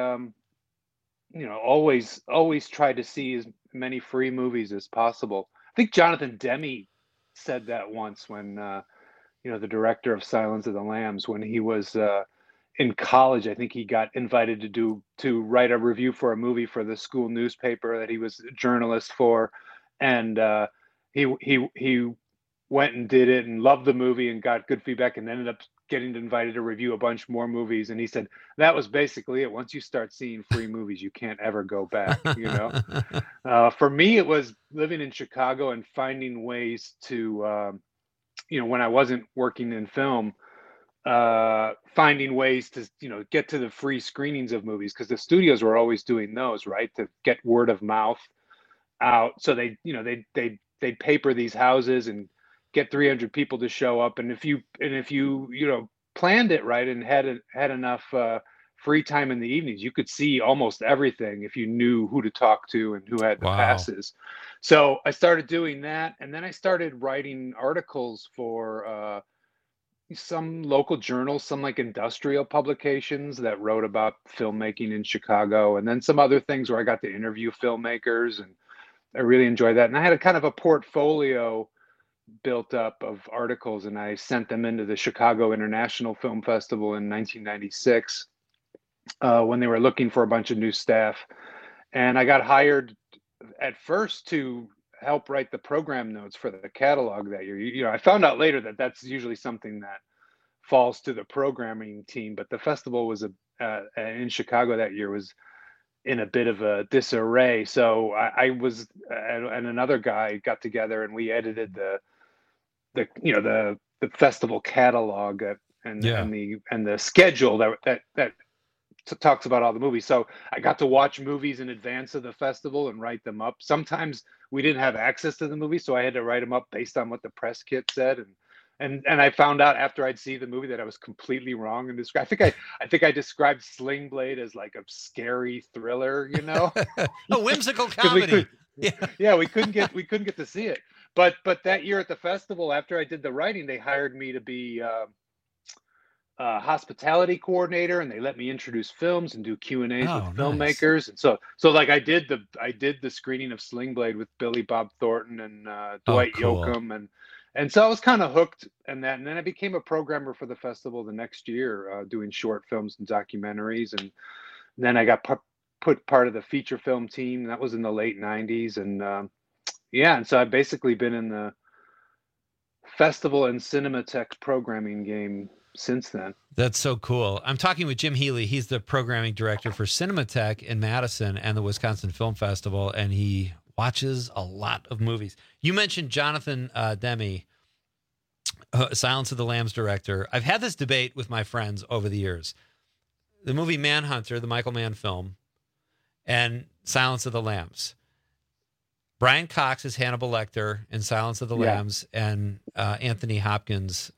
always try to see as many free movies as possible. I think Jonathan Demme said that once when, the director of Silence of the Lambs, when he was in college. I think he got invited to write a review for a movie for the school newspaper that he was a journalist for, and he went and did it and loved the movie and got good feedback, and ended up getting invited to review a bunch more movies. And he said that was basically it. Once you start seeing free movies, you can't ever go back. For me, it was living in Chicago and finding ways to, when I wasn't working in film, finding ways to, get to the free screenings of movies, because the studios were always doing those, right, to get word of mouth out. So they'd paper these houses and get 300 people to show up, and if you planned it right and had enough free time in the evenings, you could see almost everything if you knew who to talk to and who had the passes. So I started doing that, and then I started writing articles for some local journals, some like industrial publications that wrote about filmmaking in Chicago, and then some other things where I got to interview filmmakers, and I really enjoyed that. And I had a kind of a portfolio built up of articles, and I sent them into the Chicago International Film Festival in 1996 when they were looking for a bunch of new staff. And I got hired at first to help write the program notes for the catalog that year. I found out later that that's usually something that falls to the programming team, but the festival was in Chicago that year was in a bit of a disarray. So I was and another guy got together, and we edited the festival catalog and the schedule that talks about all the movies. So I got to watch movies in advance of the festival and write them up. Sometimes we didn't have access to the movie, so I had to write them up based on what the press kit said. And I found out after I'd see the movie that I was completely wrong in this. I think I described Sling Blade as like a scary thriller, a whimsical comedy. We couldn't get to see it. But that year at the festival, after I did the writing, they hired me to be a hospitality coordinator, and they let me introduce films and do Q&As with filmmakers. And so like I did the screening of Sling Blade with Billy Bob Thornton and Dwight Yoakam, and so I was kind of hooked in that. And then I became a programmer for the festival the next year, doing short films and documentaries. And then I got put part of the feature film team. That was in the late 90s. And and so I've basically been in the festival and Cinematheque programming game since then. That's so cool. I'm talking with Jim Healy. He's the programming director for Cinematheque in Madison and the Wisconsin Film Festival, and he watches a lot of movies. You mentioned Jonathan Demme, Silence of the Lambs director. I've had this debate with my friends over the years. The movie Manhunter, the Michael Mann film, and Silence of the Lambs. Brian Cox is Hannibal Lecter in Silence of the Lambs, and Anthony Hopkins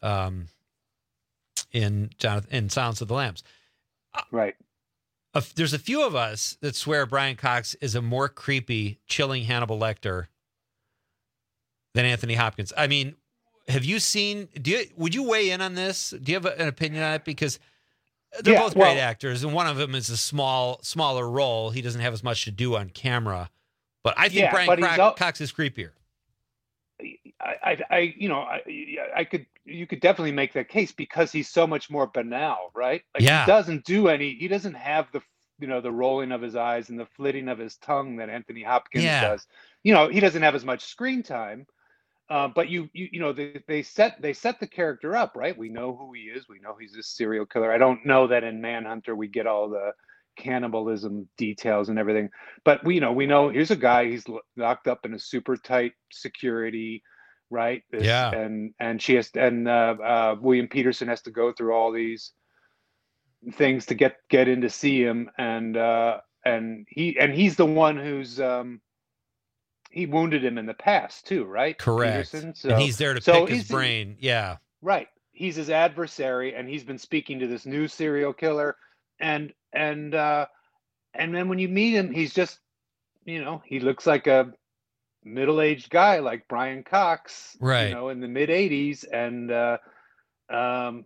in Silence of the Lambs. Right. There's a few of us that swear Brian Cox is a more creepy, chilling Hannibal Lecter than Anthony Hopkins. I mean, have you seen? Would you weigh in on this? Do you have an opinion on it? Because they're both great actors, and one of them is a smaller role. He doesn't have as much to do on camera. But I think Brian Cox is creepier. you could definitely make that case because he's so much more banal, right? Like Yeah. he doesn't have the the rolling of his eyes and the flitting of his tongue that Anthony Hopkins does. He doesn't have as much screen time. But they set the character up, right? We know who he is. We know he's a serial killer. I don't know that in Manhunter we get all the cannibalism details and everything, but we know here's a guy. He's locked up in a super tight security, right? And William Peterson has to go through all these things to get in to see him, and he's the one who's he wounded him in the past too, right? Correct. Peterson. And he's there to pick his brain. Yeah. Right. He's his adversary, and he's been speaking to this new serial killer. And then when you meet him, he's just, he looks like a middle-aged guy like Brian Cox, right? In the mid-'80s, and and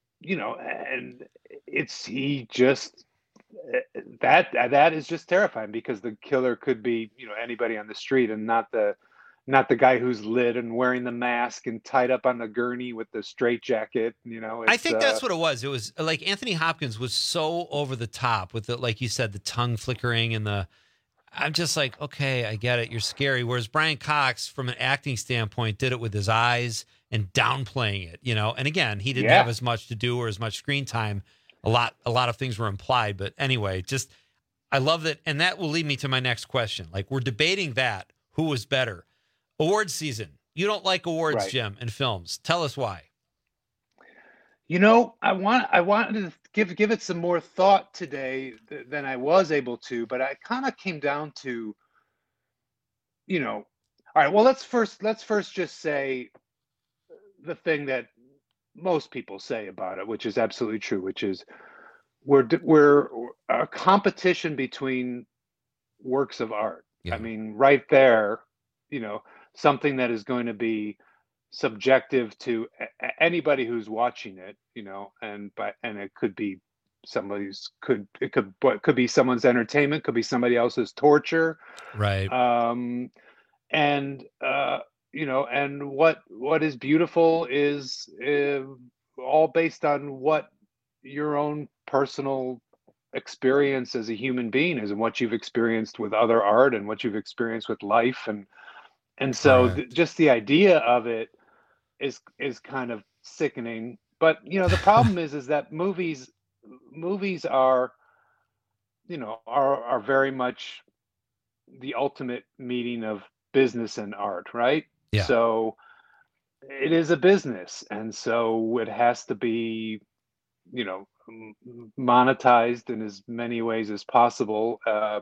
that is just terrifying because the killer could be anybody on the street and not the guy who's lit and wearing the mask and tied up on the gurney with the straitjacket. I think that's what it was. It was like Anthony Hopkins was so over the top with like you said, the tongue flickering and I'm just like, okay, I get it. You're scary. Whereas Brian Cox, from an acting standpoint, did it with his eyes and downplaying it, And again, he didn't have as much to do or as much screen time. A lot of things were implied, but anyway, I love that. And that will lead me to my next question. Like, we're debating that. Who was better? Awards season. You don't like awards, right, Jim, and films. Tell us why. I wanted to give it some more thought today than I was able to, but I kind of came down to, all right, well, let's first just say the thing that most people say about it, which is absolutely true, which is we're a competition between works of art. Yeah. I mean, right there, something that is going to be subjective to anybody who's watching it, and it could be could be someone's entertainment, could be somebody else's torture, right? And what is beautiful is all based on what your own personal experience as a human being is, and what you've experienced with other art and what you've experienced with life, and so just the idea of it is kind of sickening. But the problem is that movies are very much the ultimate meeting of business and art, right? Yeah. So it is a business, and so it has to be monetized in as many ways as possible.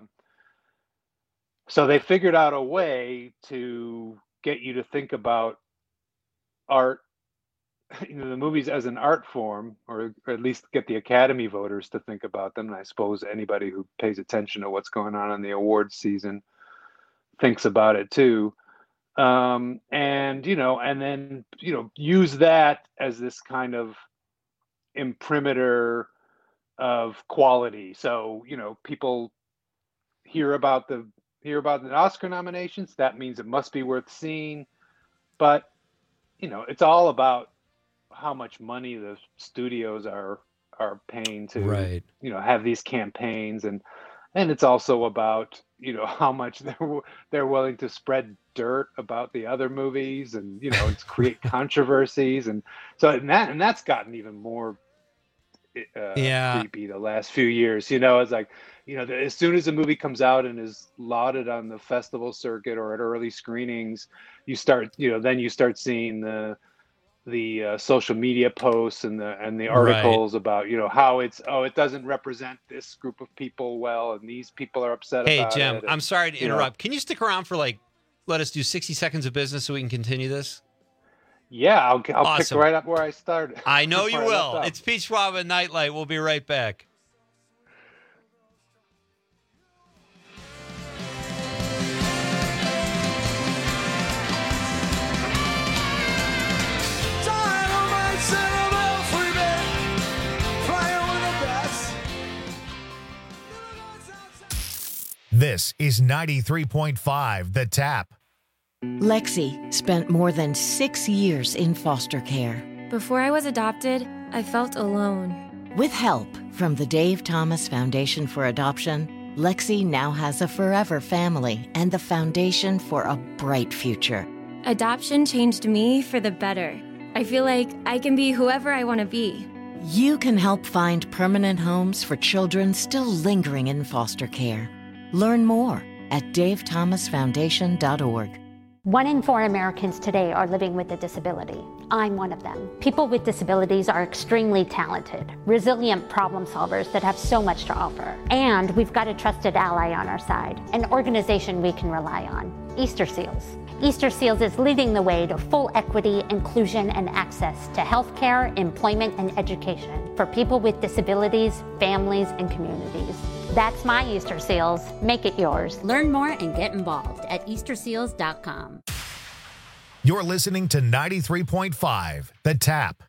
So they figured out a way to get you to think about art, the movies as an art form, or at least get the Academy voters to think about them. And I suppose anybody who pays attention to what's going on in the awards season thinks about it too. And then use that as this kind of imprimatur of quality. So people hear about the Oscar nominations. That means it must be worth seeing. But it's all about how much money the studios are paying to have these campaigns, and it's also about how much they're willing to spread dirt about the other movies, and it's create controversies, and so that's gotten even more creepy the last few years. It's like as soon as a movie comes out and is lauded on the festival circuit or at early screenings, you start seeing the social media posts and the articles about how it doesn't represent this group of people well, and these people are upset about it. Hey Jim, I'm sorry to interrupt. Can you stick around for let us do 60 seconds of business so we can continue this? Yeah, I'll Awesome. pick right up where I started. I know you will. It's Pete Schwab and Nightlight. We'll be right back. This is 93.5 The Tap. Lexi spent more than 6 years in foster care. Before I was adopted, I felt alone. With help from the Dave Thomas Foundation for Adoption, Lexi now has a forever family and the foundation for a bright future. Adoption changed me for the better. I feel like I can be whoever I want to be. You can help find permanent homes for children still lingering in foster care. Learn more at davethomasfoundation.org. 1 in 4 Americans today are living with a disability. I'm one of them. People with disabilities are extremely talented, resilient problem solvers that have so much to offer. And we've got a trusted ally on our side, an organization we can rely on, Easter Seals. Easter Seals is leading the way to full equity, inclusion, and access to healthcare, employment, and education for people with disabilities, families, and communities. That's my Easter Seals. Make it yours. Learn more and get involved at easterseals.com. You're listening to 93.5 The Tap.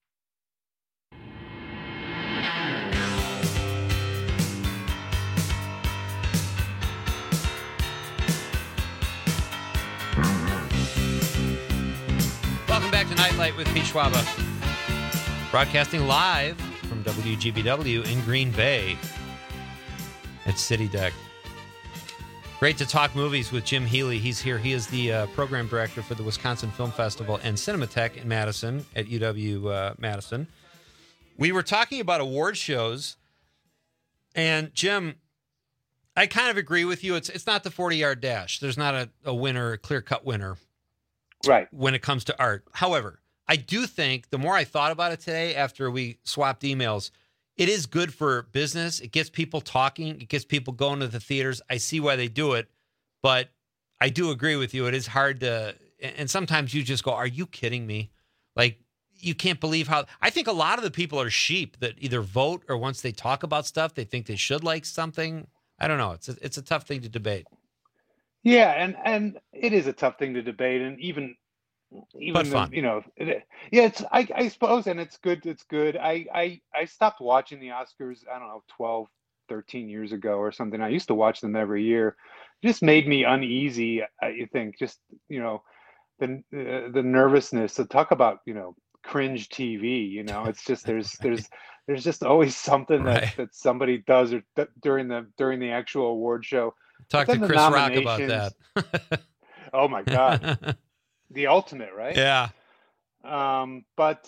Welcome back to Nightlight with Pete Schwaba. Broadcasting live from WGBW in Green Bay at City Deck. Great to talk movies with Jim Healy. He's here. He is the program director for the Wisconsin Film Festival and Cinematheque in Madison at UW-Madison. We were talking about award shows, and Jim, I kind of agree with you. It's not the 40-yard dash. There's not a winner, a clear-cut winner. Right. When it comes to art. However, I do think the more I thought about it today after we swapped emails, it is good for business. It gets people talking. It gets people going to the theaters. I see why they do it, but I do agree with you. It is hard to, and sometimes you just go, are you kidding me? Like, you can't believe how, I think a lot of the people are sheep that either vote or once they talk about stuff, they think they should like something. I don't know. It's a tough thing to debate. Yeah, and it is a tough thing to debate, and even but fun. I suppose, and it's good. It's good. I stopped watching the Oscars, I don't know, 12, 13 years ago or something. I used to watch them every year. It just made me uneasy. I think just the nervousness. So talk about cringe TV. It's just there's just always something that somebody does or during the actual award show. Talk to Chris Rock about that. Oh my God. The ultimate, right? Yeah. I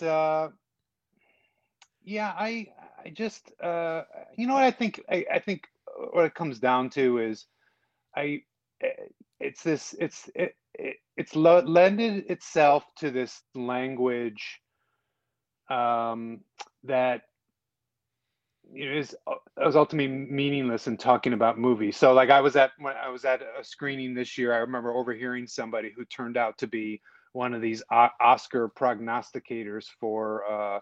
just what I think what it comes down to is it's lended itself to this language that is ultimately meaningless in talking about movies. So like when I was at a screening this year, I remember overhearing somebody who turned out to be one of these Oscar prognosticators for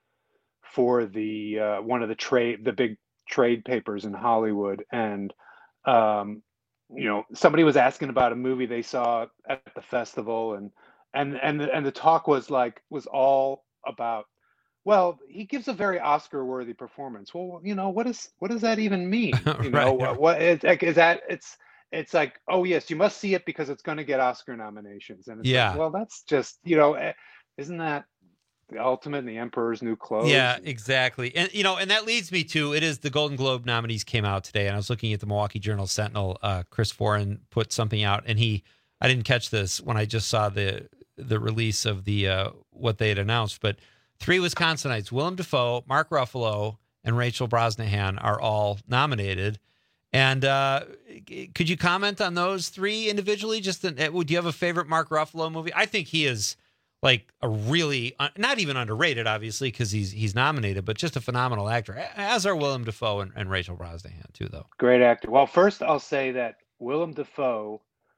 the one of the big trade papers in Hollywood, and somebody was asking about a movie they saw at the festival, and the talk was all about, well, he gives a very Oscar-worthy performance. Well, what does that even mean? What is that? It's like, oh yes, you must see it because it's going to get Oscar nominations. And it's like, well, that's just isn't that the ultimate in the Emperor's New Clothes? Yeah, exactly. And and that leads me to, it is the Golden Globe nominees came out today, and I was looking at the Milwaukee Journal-Sentinel. Chris Foran put something out, and I didn't catch this when I just saw the release of the what they had announced, but 3 Wisconsinites, Willem Dafoe, Mark Ruffalo, and Rachel Brosnahan, are all nominated. And could you comment on those 3 individually? Would you have a favorite Mark Ruffalo movie? I think he is like a really, not even underrated, obviously, because he's nominated, but just a phenomenal actor, as are Willem Dafoe and Rachel Brosnahan, too, though. Great actor. Well, first I'll say that Willem Dafoe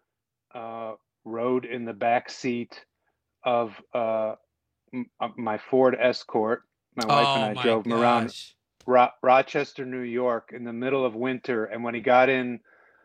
rode in the back seat of my Ford Escort. My wife and I drove him around Rochester, New York, in the middle of winter. And when he got in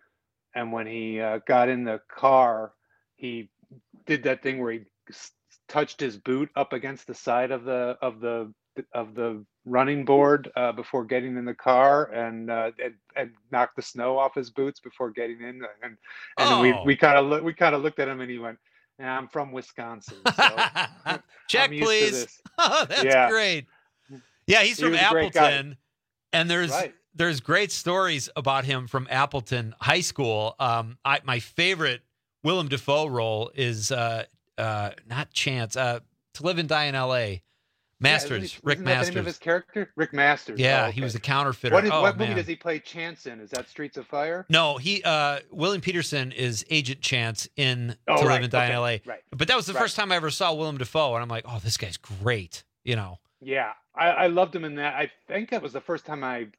the car, he did that thing where he touched his boot up against the side of the the running board before getting in the car, and knocked the snow off his boots before getting in, and then we kind of looked at him, and he went, "Yeah, I'm from Wisconsin, so check, please." Oh, that's great. Yeah, he's from Appleton, and there's great stories about him from Appleton High School. My favorite Willem Dafoe role is not Chance. To Live and Die in L.A. Masters, Rick Masters. The name of his character? Rick Masters. Yeah, he was the counterfeiter. What movie does he play Chance in? Is that Streets of Fire? No, William Peterson is Agent Chance in To Live and Die in L.A. Right. But that was the first time I ever saw Willem Dafoe, and I'm like, oh, this guy's great, you know. Yeah, I loved him in that. I think that was the first time I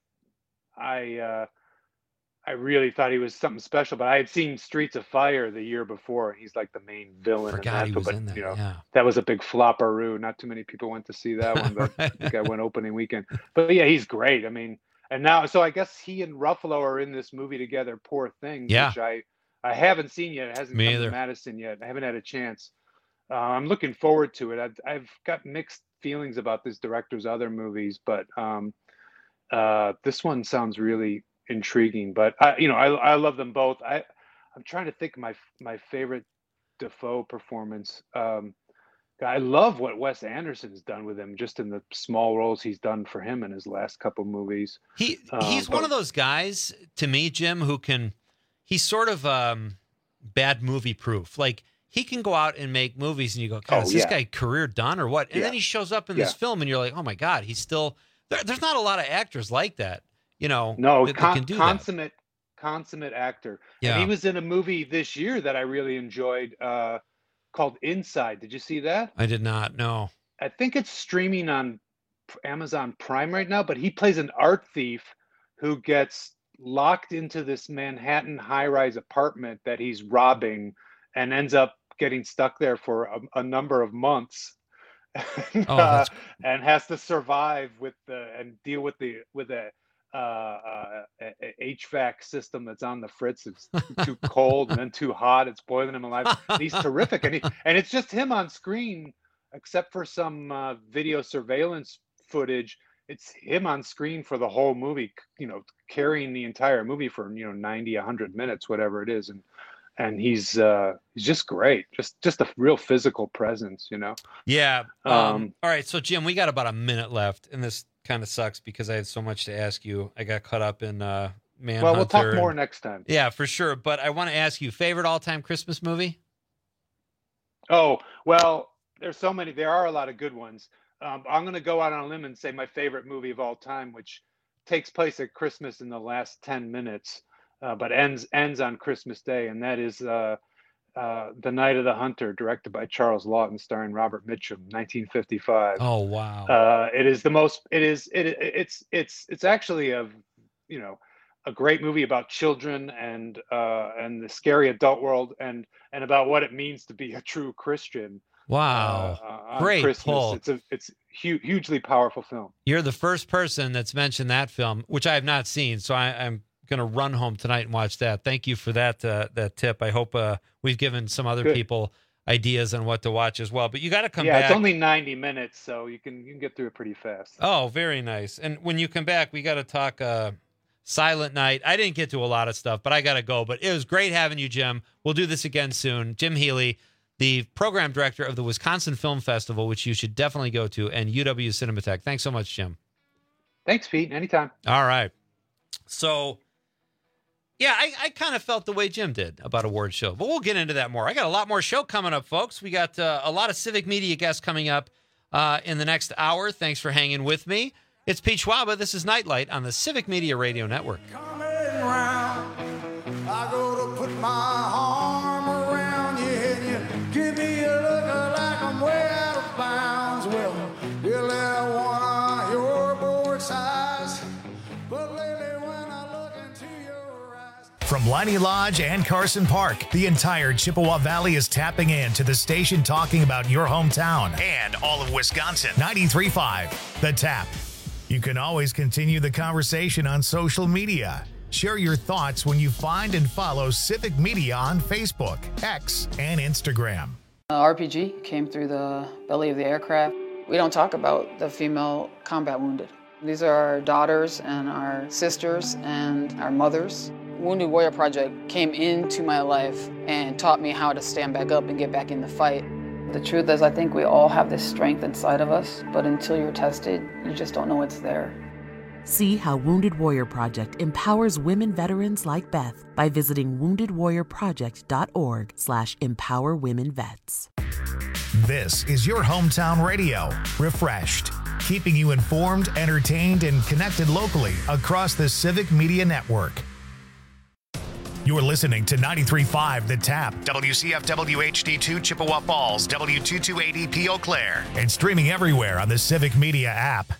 really thought he was something special, but I had seen Streets of Fire the year before. He's like the main villain. Forgot he was in there. You know, yeah. That was a big flopperoo. Not too many people went to see that one, but I think I went opening weekend. But yeah, he's great. I mean, and now, so I guess he and Ruffalo are in this movie together, Poor Things, which I haven't seen yet. It hasn't come to Madison yet. I haven't had a chance. I'm looking forward to it. I've got mixed feelings about this director's other movies, but this one sounds really intriguing. But I love them both. I'm trying to think of my favorite Dafoe performance. I love what Wes Anderson's done with him, just in the small roles he's done for him in his last couple movies. He's one of those guys, to me, Jim, he's sort of bad movie proof. Like, he can go out and make movies and you go, God, is this guy career done or what? And then he shows up in this film and you're like, oh my God, he's still there's not a lot of actors like that, you know. No, that can do consummate actor. Yeah. And he was in a movie this year that I really enjoyed called Inside. Did you see that? I did not, no. I think it's streaming on Amazon Prime right now, but he plays an art thief who gets locked into this Manhattan high-rise apartment that he's robbing and ends up getting stuck there for a number of months, and has to survive and deal with the HVAC system that's on the fritz. It's too cold and then too hot. It's boiling him alive. And he's terrific, and it's just him on screen, except for some video surveillance footage. It's him on screen for the whole movie, you know, carrying the entire movie for 90, 100 minutes, whatever it is, and he's just great, just a real physical presence, you know. Yeah. All right, so Jim, we got about a minute left, and this kind of sucks because I had so much to ask you. I got caught up in Manhunter. Well, we'll talk more next time. Yeah, for sure. But I want to ask you, favorite all-time Christmas movie? Oh, well, there's so many. There are a lot of good ones. I'm going to go out on a limb and say my favorite movie of all time, which takes place at Christmas in the last 10 minutes. But ends on Christmas Day, and that is The Night of the Hunter, directed by Charles Lawton, starring Robert Mitchum, 1955. Oh wow! It is the most. It's actually a great movie about children and the scary adult world and about what it means to be a true Christian. Wow! Great pull. It's hugely powerful film. You're the first person that's mentioned that film, which I have not seen, so I'm going to run home tonight and watch that. Thank you for that tip. I hope we've given some other people ideas on what to watch as well. But you got to come back. Yeah, it's only 90 minutes, so you can get through it pretty fast. Oh, very nice. And when you come back, we got to talk Silent Night. I didn't get to a lot of stuff, but I got to go. But it was great having you, Jim. We'll do this again soon. Jim Healy, the program director of the Wisconsin Film Festival, which you should definitely go to, and UW Cinematheque. Thanks so much, Jim. Thanks, Pete. Anytime. All right. So, yeah, I kind of felt the way Jim did about award show, but we'll get into that more. I got a lot more show coming up, folks. We got a lot of Civic Media guests coming up in the next hour. Thanks for hanging with me. It's Pete Schwaba. This is Nightlight on the Civic Media Radio Network. I go to put my arm around you and you give me a look like I'm way out of bounds. Well, you let one of your board size, but lately when I look into your eyes. From Leinie Lodge and Carson Park, the entire Chippewa Valley is tapping in to the station talking about your hometown and all of Wisconsin. 93.5, The Tap. You can always continue the conversation on social media. Share your thoughts when you find and follow Civic Media on Facebook, X, and Instagram. RPG came through the belly of the aircraft. We don't talk about the female combat wounded. These are our daughters and our sisters and our mothers. Wounded Warrior Project came into my life and taught me how to stand back up and get back in the fight. The truth is, I think we all have this strength inside of us, but until you're tested, you just don't know it's there. See how Wounded Warrior Project empowers women veterans like Beth by visiting woundedwarriorproject.org/empowerwomenvets. This is your hometown radio, refreshed, keeping you informed, entertained, and connected locally across the Civic Media Network. You're listening to 93.5 The Tap, WCFW HD2 Chippewa Falls, W228EP Eau Claire, and streaming everywhere on the Civic Media app.